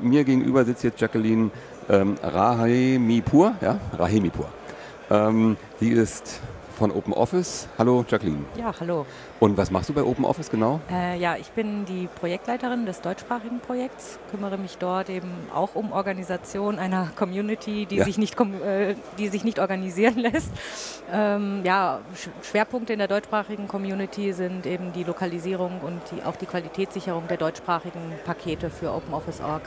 mir gegenüber sitzt jetzt Jacqueline Rahemipur. Ja? Rahemipur. Sie ist von Open Office. Hallo Jacqueline. Ja, hallo. Und was machst du bei Open Office genau? Ja, ich bin die Projektleiterin des deutschsprachigen Projekts, kümmere mich dort eben auch um Organisation einer Community, die sich nicht organisieren lässt. Schwerpunkte in der deutschsprachigen Community sind eben die Lokalisierung und auch die Qualitätssicherung der deutschsprachigen Pakete für OpenOffice.org.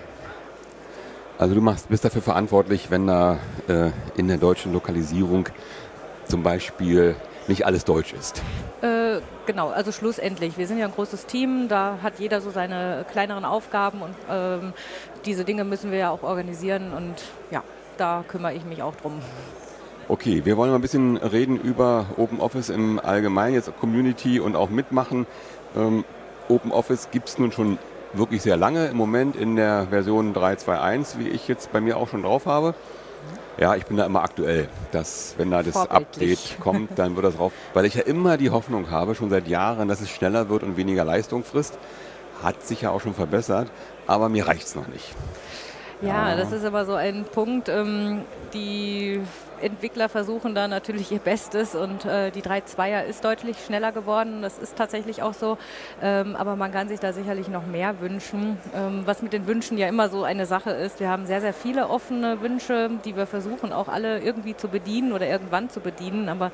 Also du bist dafür verantwortlich, wenn da in der deutschen Lokalisierung zum Beispiel nicht alles deutsch ist. Genau, also schlussendlich. Wir sind ja ein großes Team, da hat jeder so seine kleineren Aufgaben und diese Dinge müssen wir ja auch organisieren und ja, da kümmere ich mich auch drum. Okay, wir wollen mal ein bisschen reden über Open Office im Allgemeinen, jetzt Community und auch mitmachen. Open Office gibt es nun schon wirklich sehr lange, im Moment in der Version 3.2.1, wie ich jetzt bei mir auch schon drauf habe. Ja, ich bin da immer aktuell, dass wenn da das Update kommt, dann wird das drauf. Weil ich ja immer die Hoffnung habe, schon seit Jahren, dass es schneller wird und weniger Leistung frisst. Hat sich ja auch schon verbessert, aber mir reicht es noch nicht. Ja, das ist aber so ein Punkt. Die Entwickler versuchen da natürlich ihr Bestes und die 3.2er ist deutlich schneller geworden. Das ist tatsächlich auch so, aber man kann sich da sicherlich noch mehr wünschen. Was mit den Wünschen ja immer so eine Sache ist, wir haben sehr, sehr viele offene Wünsche, die wir versuchen auch alle irgendwie zu bedienen oder irgendwann zu bedienen, aber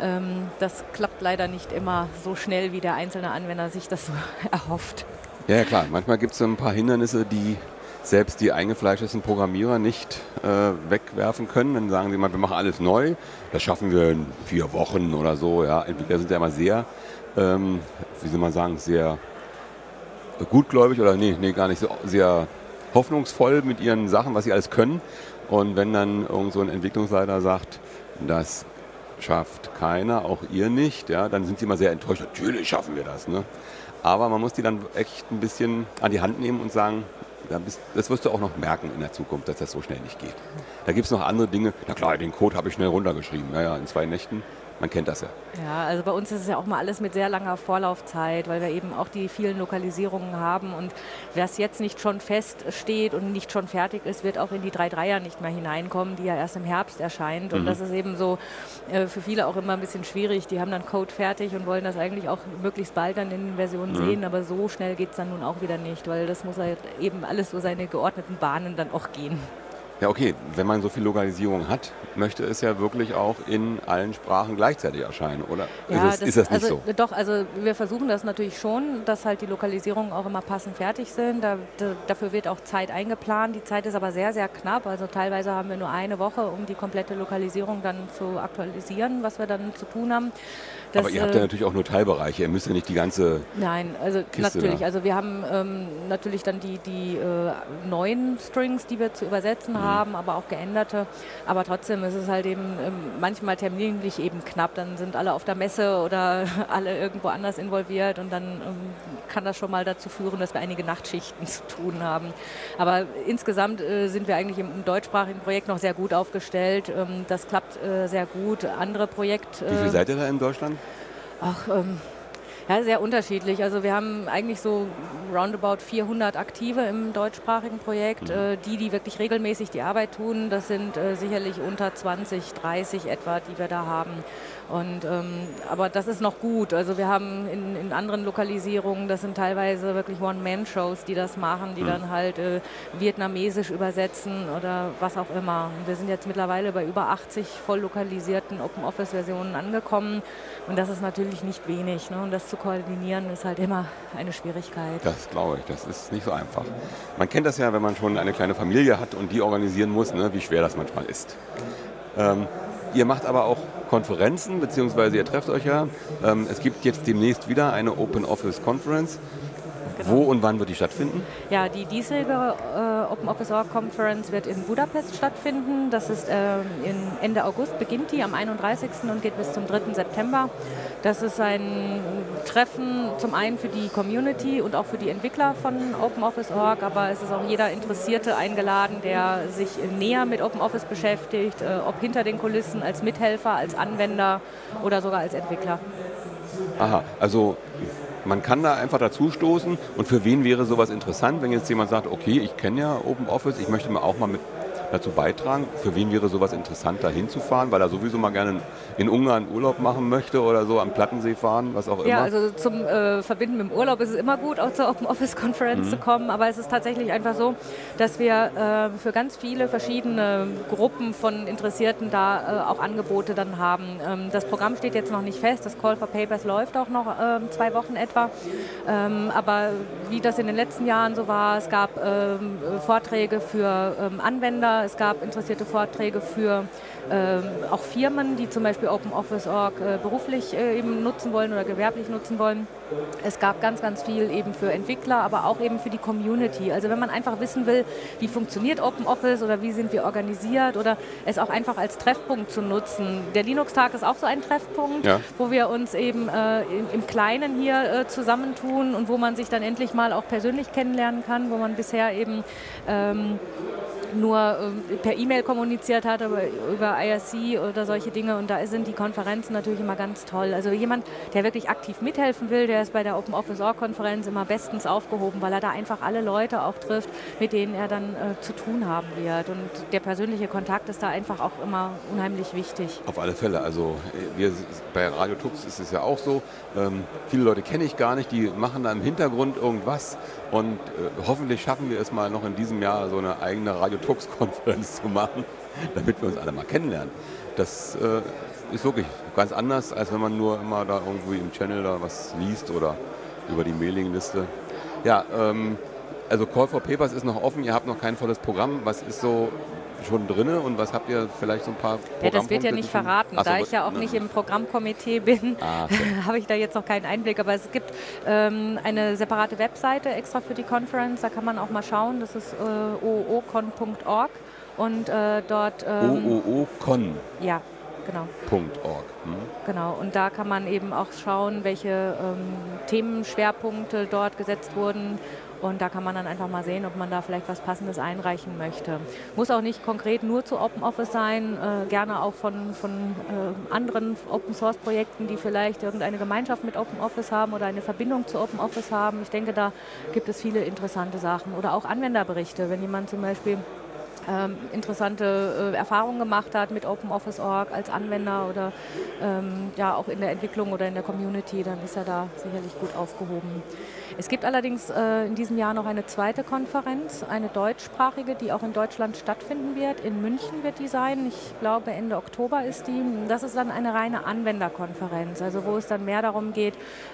das klappt leider nicht immer so schnell, wie der einzelne Anwender sich das so erhofft. Ja, klar, manchmal gibt es ein paar Hindernisse, die selbst die eingefleischtesten Programmierer nicht wegwerfen können. Dann sagen sie mal, wir machen alles neu. Das schaffen wir in 4 Wochen oder so. Ja, Entwickler sind ja immer sehr, wie soll man sagen, sehr gutgläubig oder nee, gar nicht so sehr hoffnungsvoll mit ihren Sachen, was sie alles können. Und wenn dann irgend so ein Entwicklungsleiter sagt, das schafft keiner, auch ihr nicht, ja, dann sind sie immer sehr enttäuscht. Natürlich schaffen wir das. Ne? Aber man muss die dann echt ein bisschen an die Hand nehmen und sagen, das wirst du auch noch merken in der Zukunft, dass das so schnell nicht geht. Da gibt es noch andere Dinge. Na klar, den Code habe ich schnell runtergeschrieben. Naja, in 2 Nächten. Man kennt das ja. Ja, also bei uns ist es ja auch mal alles mit sehr langer Vorlaufzeit, weil wir eben auch die vielen Lokalisierungen haben. Und wer es jetzt nicht schon feststeht und nicht schon fertig ist, wird auch in die 3.3er nicht mehr hineinkommen, die ja erst im Herbst erscheint. Und das ist eben so für viele auch immer ein bisschen schwierig. Die haben dann Code fertig und wollen das eigentlich auch möglichst bald dann in den Versionen sehen. Aber so schnell geht es dann nun auch wieder nicht, weil das muss halt eben alles so seine geordneten Bahnen dann auch gehen. Ja, okay, wenn man so viel Lokalisierung hat, möchte es ja wirklich auch in allen Sprachen gleichzeitig erscheinen, oder? Ja, ist das nicht so? Doch, also wir versuchen das natürlich schon, dass halt die Lokalisierungen auch immer passend fertig sind. Dafür wird auch Zeit eingeplant. Die Zeit ist aber sehr, sehr knapp. Also teilweise haben wir nur 1 Woche, um die komplette Lokalisierung dann zu aktualisieren, was wir dann zu tun haben. Aber ihr habt ja natürlich auch nur Teilbereiche. Ihr müsst ja nicht die ganze Nein, also Kiste natürlich. Da. Also wir haben natürlich dann die neuen Strings, die wir zu übersetzen haben, aber auch geänderte. Aber trotzdem ist es halt eben manchmal terminlich eben knapp. Dann sind alle auf der Messe oder alle irgendwo anders involviert und dann kann das schon mal dazu führen, dass wir einige Nachtschichten zu tun haben. Aber insgesamt sind wir eigentlich im deutschsprachigen Projekt noch sehr gut aufgestellt. Das klappt sehr gut. Andere Projekte. Wie viel seid ihr da in Deutschland? Ach, ja, sehr unterschiedlich. Also wir haben eigentlich so roundabout 400 Aktive im deutschsprachigen Projekt. Die wirklich regelmäßig die Arbeit tun, das sind sicherlich unter 20, 30 etwa, die wir da haben. Und, aber das ist noch gut. Also wir haben in anderen Lokalisierungen, das sind teilweise wirklich One-Man-Shows, die das machen, die dann halt vietnamesisch übersetzen oder was auch immer. Und wir sind jetzt mittlerweile bei über 80 voll lokalisierten Open-Office-Versionen angekommen. Und das ist natürlich nicht wenig. Ne? Und das zu koordinieren ist halt immer eine Schwierigkeit. Das glaube ich, das ist nicht so einfach. Man kennt das ja, wenn man schon eine kleine Familie hat und die organisieren muss, ne, wie schwer das manchmal ist. Ihr macht aber auch Konferenzen, beziehungsweise ihr trefft euch ja. Es gibt jetzt demnächst wieder eine Open Office Conference. Genau. Wo und wann wird die stattfinden? Ja, die diesjährige Open Office.org Conference wird in Budapest stattfinden. Das ist Ende August, beginnt die am 31. und geht bis zum 3. September. Das ist ein Treffen zum einen für die Community und auch für die Entwickler von Open Office.org, aber es ist auch jeder Interessierte eingeladen, der sich näher mit Open Office beschäftigt, ob hinter den Kulissen, als Mithelfer, als Anwender oder sogar als Entwickler. Aha, also man kann da einfach dazu stoßen. Und für wen wäre sowas interessant, wenn jetzt jemand sagt, okay, ich kenne ja OpenOffice, ich möchte mir auch mal mit dazu beitragen. Für wen wäre sowas interessant, da hinzufahren, weil er sowieso mal gerne in Ungarn Urlaub machen möchte oder so, am Plattensee fahren, was auch immer? Ja, also zum Verbinden mit dem Urlaub ist es immer gut, auch zur Open Office Conference zu kommen, aber es ist tatsächlich einfach so, dass wir für ganz viele verschiedene Gruppen von Interessierten da auch Angebote dann haben. Das Programm steht jetzt noch nicht fest, das Call for Papers läuft auch noch 2 Wochen etwa, aber wie das in den letzten Jahren so war, es gab Vorträge für Anwender, es gab interessierte Vorträge für auch Firmen, die zum Beispiel OpenOffice.org beruflich eben nutzen wollen oder gewerblich nutzen wollen. Es gab ganz, ganz viel eben für Entwickler, aber auch eben für die Community. Also wenn man einfach wissen will, wie funktioniert OpenOffice oder wie sind wir organisiert oder es auch einfach als Treffpunkt zu nutzen. Der Linux-Tag ist auch so ein Treffpunkt, ja, wo wir uns eben im Kleinen hier zusammentun und wo man sich dann endlich mal auch persönlich kennenlernen kann, wo man bisher eben nur per E-Mail kommuniziert hat, aber über IRC oder solche Dinge. Und da sind die Konferenzen natürlich immer ganz toll. Also jemand, der wirklich aktiv mithelfen will, der ist bei der OpenOffice.org-Konferenz immer bestens aufgehoben, weil er da einfach alle Leute auch trifft, mit denen er dann zu tun haben wird. Und der persönliche Kontakt ist da einfach auch immer unheimlich wichtig. Auf alle Fälle. Also bei Radio Tux ist es ja auch so. Viele Leute kenne ich gar nicht, die machen da im Hintergrund irgendwas. Und hoffentlich schaffen wir es mal noch in diesem Jahr, so eine eigene Radio Tux-Konferenz zu machen, damit wir uns alle mal kennenlernen. Das ist wirklich ganz anders, als wenn man nur immer da irgendwo im Channel da was liest oder über die Mailingliste. Ja, also Call for Papers ist noch offen, ihr habt noch kein volles Programm. Was ist so schon drin und was habt ihr vielleicht so ein paar Programmpunkte? Ja, das wird ja nicht verraten. So, da ich ja auch nicht im Programmkomitee bin, habe ich da jetzt noch keinen Einblick. Aber es gibt eine separate Webseite extra für die Conference, da kann man auch mal schauen. Das ist oocon.org und dort... oocon? Ja, genau. .org. Genau, und da kann man eben auch schauen, welche Themenschwerpunkte dort gesetzt wurden. Und da kann man dann einfach mal sehen, ob man da vielleicht was Passendes einreichen möchte. Muss auch nicht konkret nur zu OpenOffice sein, gerne auch von anderen Open-Source-Projekten, die vielleicht irgendeine Gemeinschaft mit OpenOffice haben oder eine Verbindung zu OpenOffice haben. Ich denke, da gibt es viele interessante Sachen. Oder auch Anwenderberichte, wenn jemand zum Beispiel interessante Erfahrungen gemacht hat mit OpenOffice.org als Anwender oder ja auch in der Entwicklung oder in der Community, dann ist er da sicherlich gut aufgehoben. Es gibt allerdings in diesem Jahr noch eine zweite Konferenz, eine deutschsprachige, die auch in Deutschland stattfinden wird. In München wird die sein. Ich glaube, Ende Oktober ist die. Das ist dann eine reine Anwenderkonferenz, also wo es dann mehr darum geht,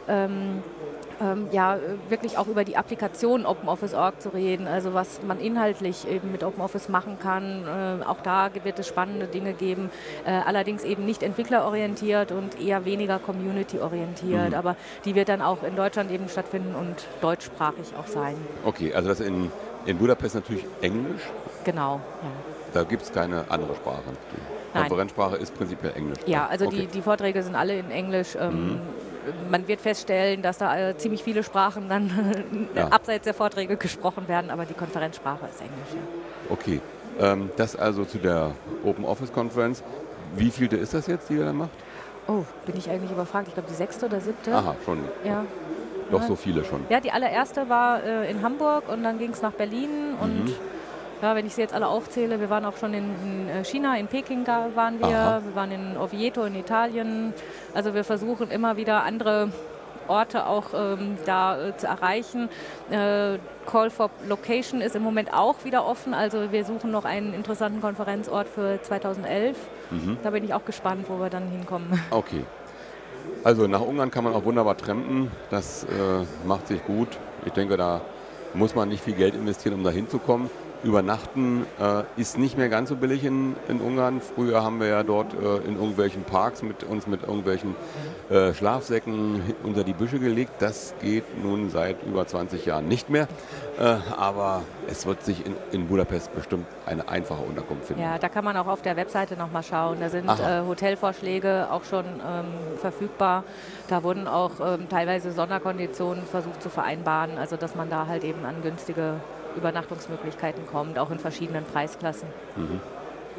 ja, wirklich auch über die Applikation OpenOffice.org zu reden, also was man inhaltlich eben mit OpenOffice machen kann. Auch da wird es spannende Dinge geben, allerdings eben nicht entwicklerorientiert und eher weniger community-orientiert, aber die wird dann auch in Deutschland eben stattfinden und deutschsprachig auch sein. Okay, also das in Budapest natürlich Englisch? Genau, ja. Da gibt es keine andere Sprache? Die Konferenzsprache ist prinzipiell Englisch? Ja, also okay. Die Vorträge sind alle in Englisch. Man wird feststellen, dass da ziemlich viele Sprachen dann abseits der Vorträge gesprochen werden, aber die Konferenzsprache ist Englisch. Ja. Okay, das also zu der OpenOffice-Konferenz. Wie vielte ist das jetzt, die ihr da macht? Oh, bin ich eigentlich überfragt. Ich glaube, die 6. oder 7. Aha, schon. Ja. Doch so viele schon. Ja, die allererste war in Hamburg und dann ging es nach Berlin und ja, wenn ich sie jetzt alle aufzähle, wir waren auch schon in China, in Peking waren wir, wir waren in Oviedo in Italien. Also wir versuchen immer wieder andere Orte auch da zu erreichen. Call for Location ist im Moment auch wieder offen, also wir suchen noch einen interessanten Konferenzort für 2011. Da bin ich auch gespannt, wo wir dann hinkommen. Okay. Also nach Ungarn kann man auch wunderbar trampen, das macht sich gut. Ich denke, da muss man nicht viel Geld investieren, um da hinzukommen. Übernachten ist nicht mehr ganz so billig in Ungarn. Früher haben wir ja dort in irgendwelchen Parks mit irgendwelchen Schlafsäcken unter die Büsche gelegt. Das geht nun seit über 20 Jahren nicht mehr. Aber es wird sich in Budapest bestimmt eine einfache Unterkunft finden. Ja, da kann man auch auf der Webseite nochmal schauen. Da sind Hotelvorschläge auch schon verfügbar. Da wurden auch teilweise Sonderkonditionen versucht zu vereinbaren, also dass man da halt eben an günstige Übernachtungsmöglichkeiten kommt, auch in verschiedenen Preisklassen.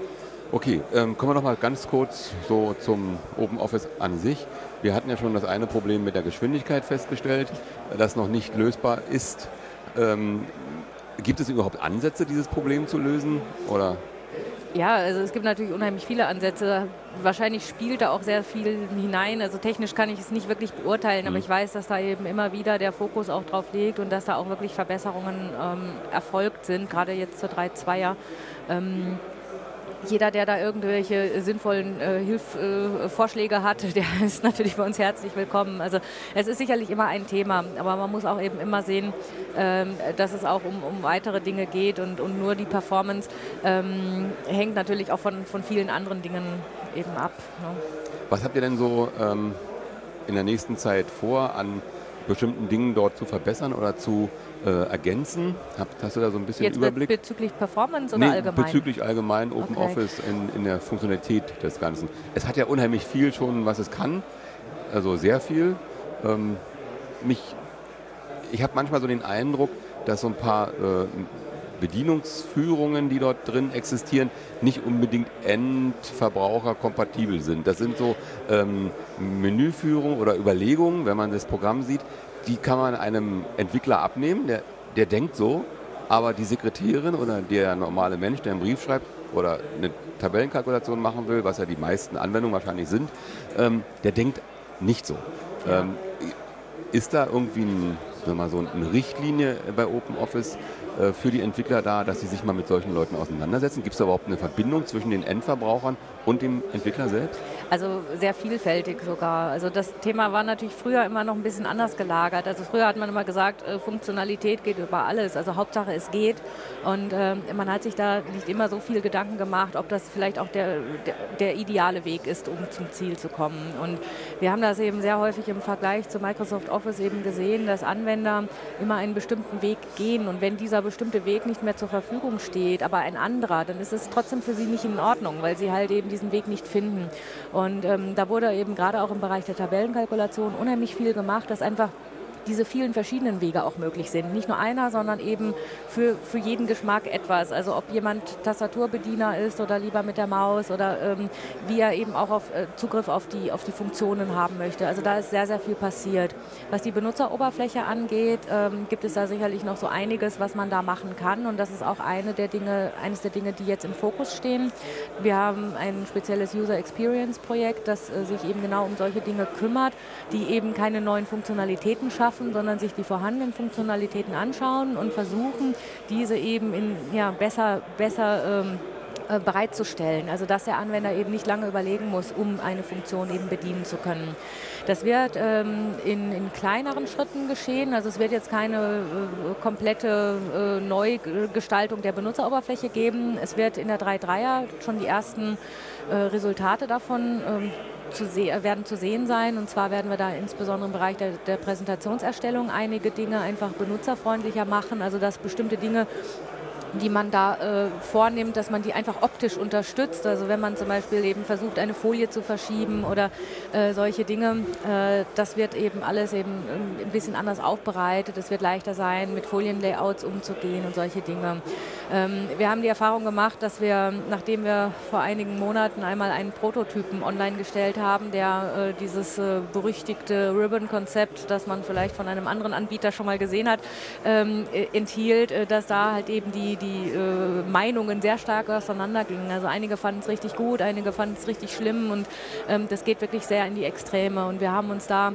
Okay, kommen wir noch mal ganz kurz so zum OpenOffice an sich. Wir hatten ja schon das eine Problem mit der Geschwindigkeit festgestellt, das noch nicht lösbar ist. Gibt es überhaupt Ansätze, dieses Problem zu lösen? Oder? Ja, also es gibt natürlich unheimlich viele Ansätze. Wahrscheinlich spielt da auch sehr viel hinein. Also technisch kann ich es nicht wirklich beurteilen, aber ich weiß, dass da eben immer wieder der Fokus auch drauf liegt und dass da auch wirklich Verbesserungen erfolgt sind, gerade jetzt zur 3.2er. Jeder, der da irgendwelche sinnvollen Hilfsvorschläge hat, der ist natürlich bei uns herzlich willkommen. Also es ist sicherlich immer ein Thema, aber man muss auch eben immer sehen, dass es auch um weitere Dinge geht und nur die Performance hängt natürlich auch von vielen anderen Dingen eben ab. Ne? Was habt ihr denn so in der nächsten Zeit vor, an bestimmten Dingen dort zu verbessern oder zu ergänzen? Hast du da so ein bisschen Jetzt Überblick? Bezüglich Performance oder allgemein? Bezüglich allgemein OpenOffice in der Funktionalität des Ganzen. Es hat ja unheimlich viel schon, was es kann, also sehr viel. Ich habe manchmal so den Eindruck, dass so ein paar Bedienungsführungen, die dort drin existieren, nicht unbedingt endverbraucherkompatibel sind. Das sind so Menüführungen oder Überlegungen, wenn man das Programm sieht, die kann man einem Entwickler abnehmen, der denkt so, aber die Sekretärin oder der normale Mensch, der einen Brief schreibt oder eine Tabellenkalkulation machen will, was ja die meisten Anwendungen wahrscheinlich sind, der denkt nicht so. Ja. Ist da irgendwie eine Richtlinie bei OpenOffice für die Entwickler da, dass sie sich mal mit solchen Leuten auseinandersetzen? Gibt es da überhaupt eine Verbindung zwischen den Endverbrauchern und dem Entwickler selbst? Also sehr vielfältig sogar. Also das Thema war natürlich früher immer noch ein bisschen anders gelagert. Also früher hat man immer gesagt, Funktionalität geht über alles. Also Hauptsache es geht. Und man hat sich da nicht immer so viel Gedanken gemacht, ob das vielleicht auch der ideale Weg ist, um zum Ziel zu kommen. Und wir haben das eben sehr häufig im Vergleich zu Microsoft Office eben gesehen, dass Anwender immer einen bestimmten Weg gehen. Und wenn dieser bestimmte Weg nicht mehr zur Verfügung steht, aber ein anderer, dann ist es trotzdem für sie nicht in Ordnung, weil sie halt eben diesen Weg nicht finden. Und da wurde eben gerade auch im Bereich der Tabellenkalkulation unheimlich viel gemacht, dass einfach diese vielen verschiedenen Wege auch möglich sind. Nicht nur einer, sondern eben für jeden Geschmack etwas. Also ob jemand Tastaturbediener ist oder lieber mit der Maus oder wie er eben auch Zugriff auf die Funktionen haben möchte. Also da ist sehr, sehr viel passiert. Was die Benutzeroberfläche angeht, gibt es da sicherlich noch so einiges, was man da machen kann. Und das ist auch eines der Dinge, die jetzt im Fokus stehen. Wir haben ein spezielles User Experience Projekt, das sich eben genau um solche Dinge kümmert, die eben keine neuen Funktionalitäten schaffen, sondern sich die vorhandenen Funktionalitäten anschauen und versuchen, diese eben besser bereitzustellen. Also dass der Anwender eben nicht lange überlegen muss, um eine Funktion eben bedienen zu können. Das wird in kleineren Schritten geschehen. Also es wird jetzt keine komplette Neugestaltung der Benutzeroberfläche geben. Es wird in der 3.3er schon die ersten Resultate davon werden zu sehen sein. Und zwar werden wir da insbesondere im Bereich der Präsentationserstellung einige Dinge einfach benutzerfreundlicher machen, also dass bestimmte Dinge, die man da vornimmt, dass man die einfach optisch unterstützt. Also wenn man zum Beispiel eben versucht, eine Folie zu verschieben oder solche Dinge, das wird eben alles eben ein bisschen anders aufbereitet. Es wird leichter sein, mit Folienlayouts umzugehen und solche Dinge. Wir haben die Erfahrung gemacht, dass wir, nachdem wir vor einigen Monaten einmal einen Prototypen online gestellt haben, der dieses berüchtigte Ribbon-Konzept, das man vielleicht von einem anderen Anbieter schon mal gesehen hat, enthielt, dass da halt eben die Meinungen sehr stark auseinandergingen. Also einige fanden es richtig gut, einige fanden es richtig schlimm und das geht wirklich sehr in die Extreme. Und wir haben uns da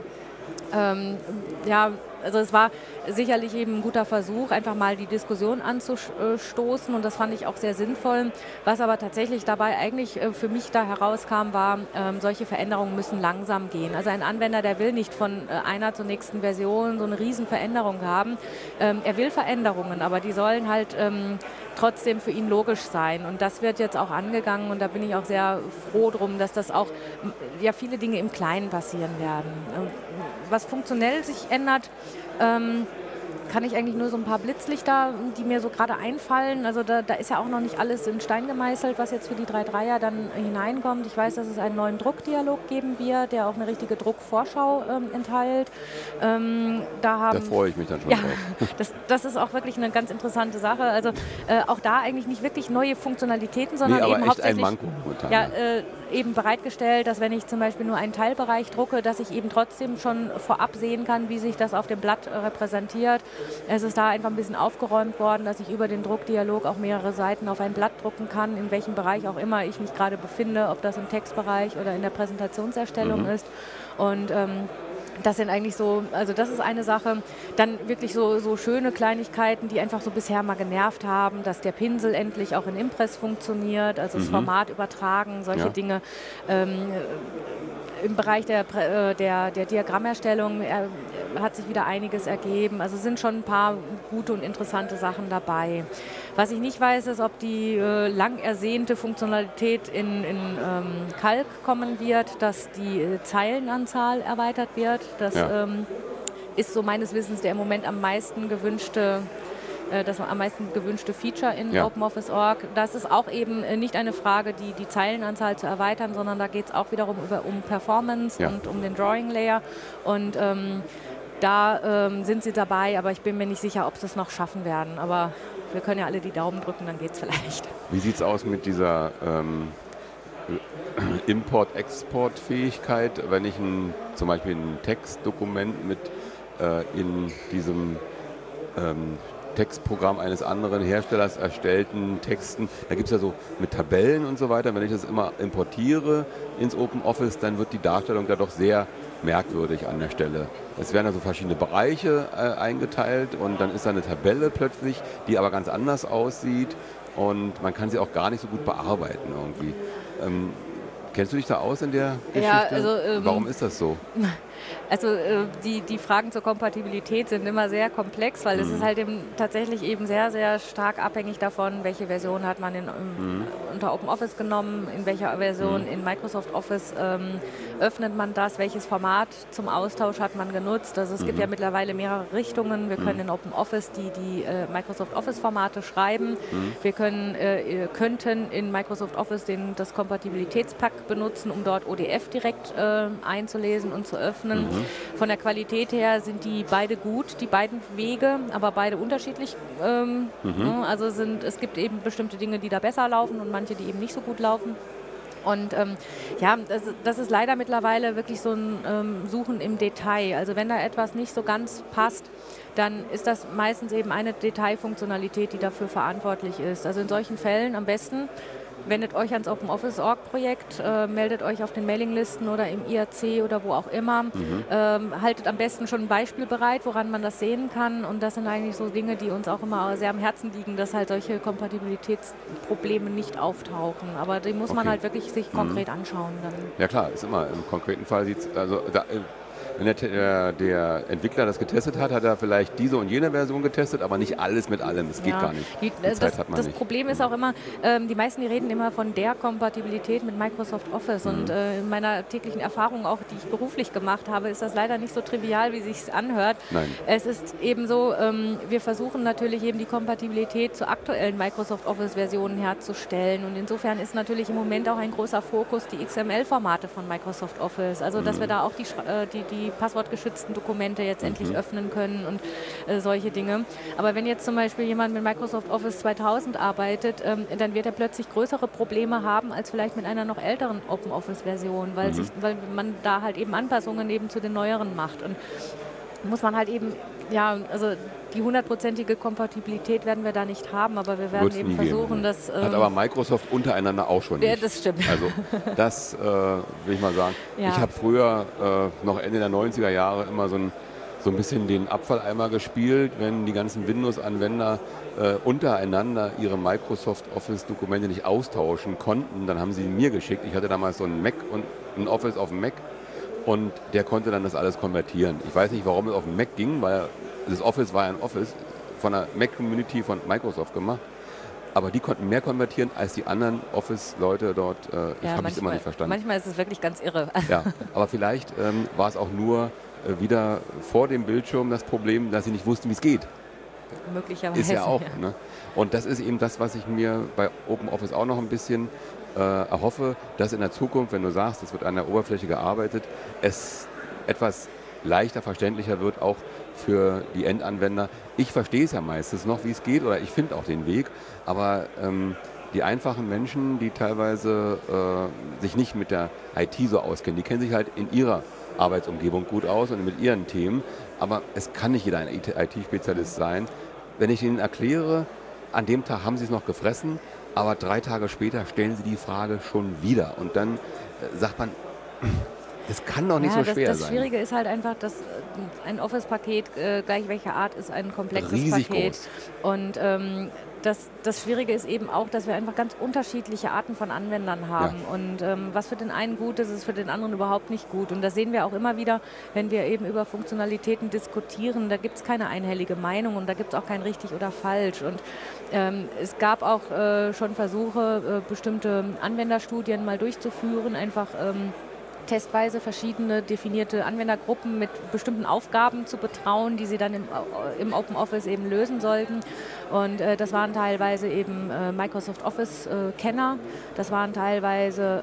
also es war sicherlich eben ein guter Versuch, einfach mal die Diskussion anzustoßen und das fand ich auch sehr sinnvoll. Was aber tatsächlich dabei eigentlich für mich da herauskam, war, solche Veränderungen müssen langsam gehen. Also ein Anwender, der will nicht von einer zur nächsten Version so eine riesen Veränderung haben. Er will Veränderungen, aber die sollen halt trotzdem für ihn logisch sein. Und das wird jetzt auch angegangen und da bin ich auch sehr froh drum, dass das auch viele Dinge im Kleinen passieren werden. Was funktionell sich ändert, kann ich eigentlich nur so ein paar Blitzlichter, die mir so gerade einfallen. Also da ist ja auch noch nicht alles in Stein gemeißelt, was jetzt für die 3.3er dann hineinkommt. Ich weiß, dass es einen neuen Druckdialog geben wird, der auch eine richtige Druckvorschau enthält. Da freue ich mich dann schon drauf. Das ist auch wirklich eine ganz interessante Sache. Also auch da eigentlich nicht wirklich neue Funktionalitäten, sondern aber eben echt hauptsächlich ein Manko eben bereitgestellt, dass wenn ich zum Beispiel nur einen Teilbereich drucke, dass ich eben trotzdem schon vorab sehen kann, wie sich das auf dem Blatt repräsentiert. Es ist da einfach ein bisschen aufgeräumt worden, dass ich über den Druckdialog auch mehrere Seiten auf ein Blatt drucken kann, in welchem Bereich auch immer ich mich gerade befinde, ob das im Textbereich oder in der Präsentationserstellung ist. Und das sind eigentlich so, also das ist eine Sache. Dann wirklich so schöne Kleinigkeiten, die einfach so bisher mal genervt haben, dass der Pinsel endlich auch in Impress funktioniert, also das Format übertragen, solche Dinge. Im Bereich der Diagrammerstellung hat sich wieder einiges ergeben. Also sind schon ein paar gute und interessante Sachen dabei. Was ich nicht weiß, ist, ob die lang ersehnte Funktionalität in Calc kommen wird, dass die Zeilenanzahl erweitert wird. Das ist so meines Wissens der im Moment am meisten gewünschte Feature in OpenOffice.org. Das ist auch eben nicht eine Frage, die Zeilenanzahl zu erweitern, sondern da geht es auch wiederum um Performance und um den Drawing Layer. Und da sind sie dabei, aber ich bin mir nicht sicher, ob sie es noch schaffen werden. Aber wir können ja alle die Daumen drücken, dann geht es vielleicht. Wie sieht es aus mit dieser Import-Export-Fähigkeit, wenn ich zum Beispiel ein Textdokument mit in diesem Textprogramm eines anderen Herstellers erstellten Texten, da gibt es ja so mit Tabellen und so weiter, wenn ich das immer importiere ins OpenOffice, dann wird die Darstellung da doch sehr merkwürdig an der Stelle. Es werden also verschiedene Bereiche eingeteilt und dann ist da eine Tabelle plötzlich, die aber ganz anders aussieht und man kann sie auch gar nicht so gut bearbeiten irgendwie. Kennst du dich da aus in der Geschichte? Ja, also, warum ist das so? Also die Fragen zur Kompatibilität sind immer sehr komplex, weil es ist halt eben tatsächlich eben sehr, sehr stark abhängig davon, welche Version hat man unter OpenOffice genommen, in welcher Version in Microsoft Office öffnet man das, welches Format zum Austausch hat man genutzt. Also es gibt ja mittlerweile mehrere Richtungen. Wir können in OpenOffice die Microsoft Office-Formate schreiben. Wir könnten in Microsoft Office das Kompatibilitätspack benutzen, um dort ODF direkt einzulesen und zu öffnen. Von der Qualität her sind die beide gut, die beiden Wege, aber beide unterschiedlich. Also es gibt eben bestimmte Dinge, die da besser laufen und manche, die eben nicht so gut laufen. Und das ist leider mittlerweile wirklich so ein Suchen im Detail. Also wenn da etwas nicht so ganz passt, dann ist das meistens eben eine Detailfunktionalität, die dafür verantwortlich ist. Also in solchen Fällen am besten wendet euch ans OpenOffice.org-Projekt, meldet euch auf den Mailinglisten oder im IRC oder wo auch immer. Haltet am besten schon ein Beispiel bereit, woran man das sehen kann. Und das sind eigentlich so Dinge, die uns auch immer sehr am Herzen liegen, dass halt solche Kompatibilitätsprobleme nicht auftauchen. Aber die muss man halt wirklich sich konkret anschauen. Dann. Ja klar, ist immer im konkreten Fall sieht es, also wenn der Entwickler das getestet hat, hat er vielleicht diese und jene Version getestet, aber nicht alles mit allem. Das geht gar nicht. Das Problem ist auch immer, die meisten die reden immer von der Kompatibilität mit Microsoft Office. Und in meiner täglichen Erfahrung, auch die ich beruflich gemacht habe, ist das leider nicht so trivial, wie sich anhört. Nein. Es ist eben so, wir versuchen natürlich eben die Kompatibilität zu aktuellen Microsoft Office-Versionen herzustellen. Und insofern ist natürlich im Moment auch ein großer Fokus die XML-Formate von Microsoft Office. Also dass wir da auch die passwortgeschützten Dokumente jetzt endlich öffnen können und solche Dinge. Aber wenn jetzt zum Beispiel jemand mit Microsoft Office 2000 arbeitet, dann wird er plötzlich größere Probleme haben als vielleicht mit einer noch älteren OpenOffice-Version, weil man da halt eben Anpassungen eben zu den neueren macht. Und muss man halt eben, also die 100%ige Kompatibilität werden wir da nicht haben, aber wir werden eben versuchen, das... Hat aber Microsoft untereinander auch schon nicht. Ja, das stimmt. Also das will ich mal sagen. Ja. Ich habe früher, noch Ende der 90er Jahre, immer so ein bisschen den Abfalleimer gespielt, wenn die ganzen Windows-Anwender untereinander ihre Microsoft Office-Dokumente nicht austauschen konnten, dann haben sie mir geschickt. Ich hatte damals so einen Mac und ein Office auf dem Mac. Und der konnte dann das alles konvertieren. Ich weiß nicht, warum es auf dem Mac ging, weil das Office war ja ein Office von der Mac-Community von Microsoft gemacht. Aber die konnten mehr konvertieren als die anderen Office-Leute dort. Ich habe es immer nicht verstanden. Manchmal ist es wirklich ganz irre. Ja, aber vielleicht war es auch nur wieder vor dem Bildschirm das Problem, dass sie nicht wussten, wie es geht. Möglicherweise. Ist ja auch. Ne? Und das ist eben das, was ich mir bei OpenOffice auch noch ein bisschen erhoffe, dass in der Zukunft, wenn du sagst, es wird an der Oberfläche gearbeitet, es etwas leichter verständlicher wird, auch für die Endanwender. Ich verstehe es ja meistens noch, wie es geht, oder ich finde auch den Weg, aber die einfachen Menschen, die teilweise sich nicht mit der IT so auskennen, die kennen sich halt in ihrer Arbeitsumgebung gut aus und mit ihren Themen, aber es kann nicht jeder ein IT-Spezialist sein. Wenn ich ihnen erkläre, an dem Tag haben sie es noch gefressen, aber 3 Tage später stellen sie die Frage schon wieder und dann sagt man, das kann doch nicht so schwer sein. Das Schwierige ist halt einfach, dass ein Office-Paket, gleich welcher Art, ist ein komplexes riesig Paket. Groß. Und das Schwierige ist eben auch, dass wir einfach ganz unterschiedliche Arten von Anwendern haben. Ja. Und was für den einen gut ist, ist für den anderen überhaupt nicht gut. Und das sehen wir auch immer wieder, wenn wir eben über Funktionalitäten diskutieren. Da gibt es keine einhellige Meinung und da gibt es auch kein richtig oder falsch. Und es gab auch schon Versuche, bestimmte Anwenderstudien mal durchzuführen, einfach testweise verschiedene definierte Anwendergruppen mit bestimmten Aufgaben zu betrauen, die sie dann im OpenOffice eben lösen sollten. Und das waren teilweise eben Microsoft Office-Kenner, das waren teilweise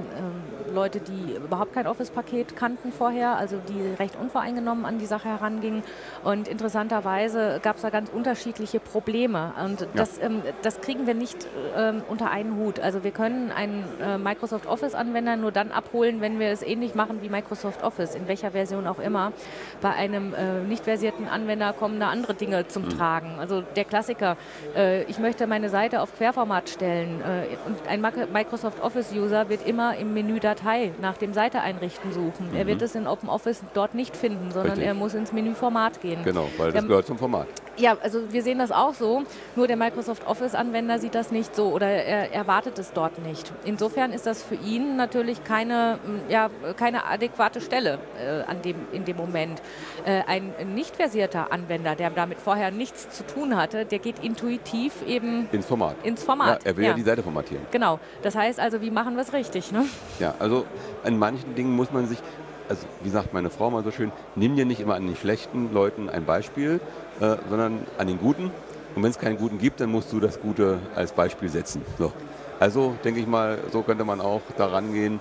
Leute, die überhaupt kein Office-Paket kannten vorher, also die recht unvoreingenommen an die Sache herangingen. Und interessanterweise gab es da ganz unterschiedliche Probleme. Und das kriegen wir nicht unter einen Hut. Also wir können einen Microsoft Office-Anwender nur dann abholen, wenn wir es ähnlich machen wie Microsoft Office, in welcher Version auch immer. Bei einem nicht versierten Anwender kommen da andere Dinge zum Tragen. Also der Klassiker, ich möchte meine Seite auf Querformat stellen und ein Microsoft Office-User wird immer im Menü Datei nach dem Seite einrichten suchen. Er wird es in OpenOffice dort nicht finden, sondern er muss ins Menü Format gehen. Genau, weil das gehört zum Format. Ja, also wir sehen das auch so, nur der Microsoft Office-Anwender sieht das nicht so oder er erwartet es dort nicht. Insofern ist das für ihn natürlich keine adäquate Stelle in dem Moment. Ein nicht versierter Anwender, der damit vorher nichts zu tun hatte, der geht intuitiv eben ins Format. Ja, er will ja die Seite formatieren. Genau. Das heißt also, wie machen wir es richtig? Ne? Ja, also an manchen Dingen muss man sich, also wie sagt meine Frau mal so schön, nimm dir nicht immer an den schlechten Leuten ein Beispiel, sondern an den Guten. Und wenn es keinen Guten gibt, dann musst du das Gute als Beispiel setzen. So. Also denke ich mal, so könnte man auch daran gehen.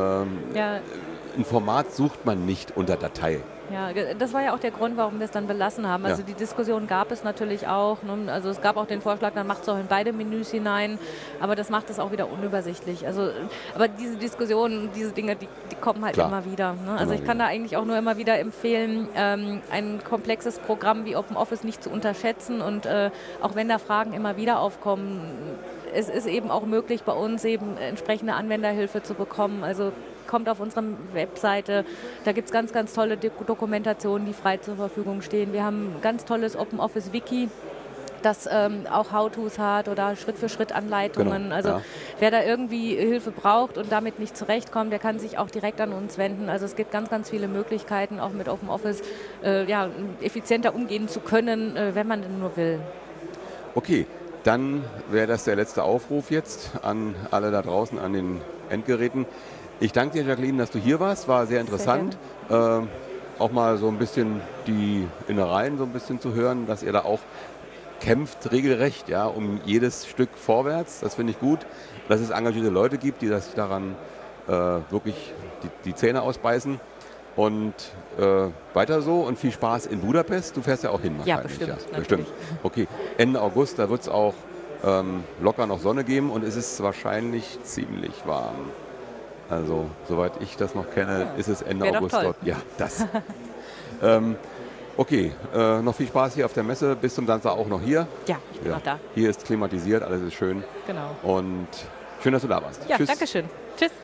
Ein Format sucht man nicht unter Datei. Ja, das war ja auch der Grund, warum wir es dann belassen haben. Also die Diskussion gab es natürlich auch. Ne? Also es gab auch den Vorschlag, dann macht es auch in beide Menüs hinein. Aber das macht es auch wieder unübersichtlich. Also, aber diese Diskussionen, diese Dinge, die kommen halt immer wieder. Ne? Also ich kann da eigentlich auch nur immer wieder empfehlen, ein komplexes Programm wie OpenOffice nicht zu unterschätzen. Und auch wenn da Fragen immer wieder aufkommen, es ist eben auch möglich, bei uns eben entsprechende Anwenderhilfe zu bekommen. Also kommt auf unsere Webseite, da gibt es ganz, ganz tolle Dokumentationen, die frei zur Verfügung stehen. Wir haben ein ganz tolles OpenOffice-Wiki, das auch How-Tos hat oder Schritt-für-Schritt-Anleitungen. Genau, also wer da irgendwie Hilfe braucht und damit nicht zurechtkommt, der kann sich auch direkt an uns wenden. Also es gibt ganz, ganz viele Möglichkeiten, auch mit OpenOffice effizienter umgehen zu können, wenn man denn nur will. Okay, dann wäre das der letzte Aufruf jetzt an alle da draußen an den Endgeräten. Ich danke dir, Jacqueline, dass du hier warst. War sehr interessant. Auch mal so ein bisschen die Innereien so ein bisschen zu hören, dass ihr da auch kämpft regelrecht, ja, um jedes Stück vorwärts. Das finde ich gut. Dass es engagierte Leute gibt, die das daran wirklich die Zähne ausbeißen. Und weiter so und viel Spaß in Budapest. Du fährst ja auch hin wahrscheinlich. Ja, bestimmt. Ja, bestimmt. Okay, Ende August, da wird es auch locker noch Sonne geben und es ist wahrscheinlich ziemlich warm. Also, soweit ich das noch kenne, ist es Ende August dort. Ja, das. Okay, noch viel Spaß hier auf der Messe. Bis zum Samstag auch noch hier. Ja, ich bin noch da. Hier ist klimatisiert, alles ist schön. Genau. Und schön, dass du da warst. Ja, danke schön. Tschüss.